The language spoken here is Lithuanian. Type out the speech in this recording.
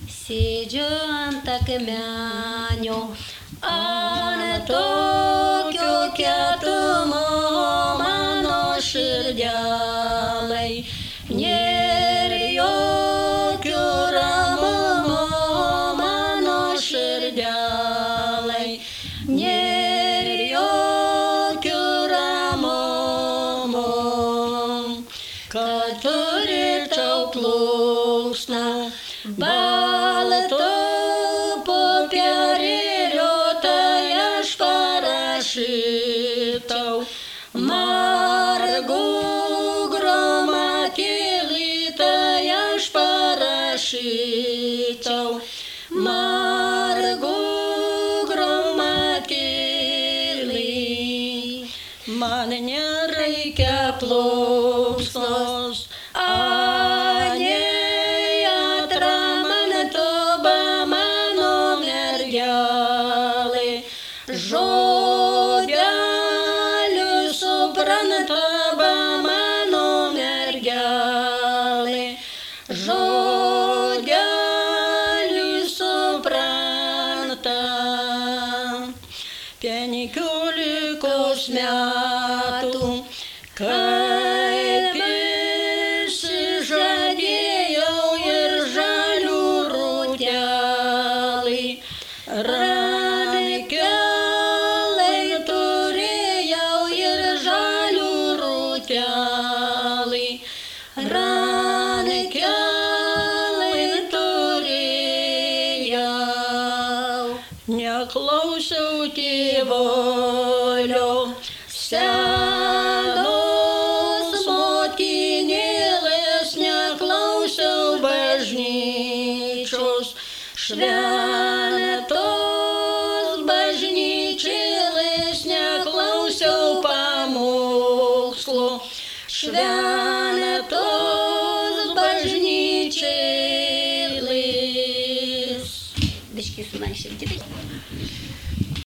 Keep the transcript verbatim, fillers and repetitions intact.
Sėdžiu ant akmenio, ant tokio kietumo mano širdelei. Nėr jokio ramumo mano širdelei. Nėr jokio ramumo, kad turėčiau plunksną balto popierėlio, tai aš parašytau margų gromatėlį, tai aš parašytau margų gromatėlį. Man nereikia plunksnos, anei atramantoba mano mergelė. Žodelių suprantaba mano mergelė. Žodelių supranta. Penkiolikos metų, kaip išsižadėjau ir žalių rūtelį, rankelei turėjau ir žalių rūtelį, rankelei turėjau. Neklausiau tėvolio, senos motinėlės, neklausiau bažnyčios, šventos bažnyčėlės, neklausiau pamokslų, šventos bažnyčėlės. Biškį su man širdį.